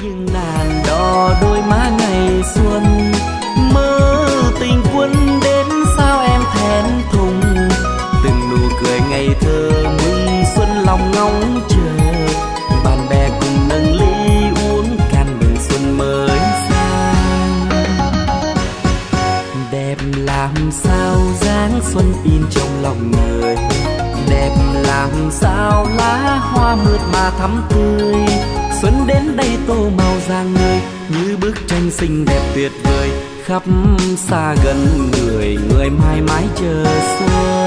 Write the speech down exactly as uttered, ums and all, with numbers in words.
những ngàn đò đôi má ngày xuân, mơ tình quân đến sao em thẹn thùng, từng nụ cười ngày thơ mừng xuân lòng ngóng chờ, bạn bè cùng nâng ly uống can mừng xuân mới sang. Đẹp làm sao dáng xuân in trong lòng người, đẹp làm sao lá hoa mượt mà thắm tươi, xuân đến đây tô màu rạng ngời như bức tranh xinh đẹp tuyệt vời, khắp xa gần người người mãi mãi chờ xuân.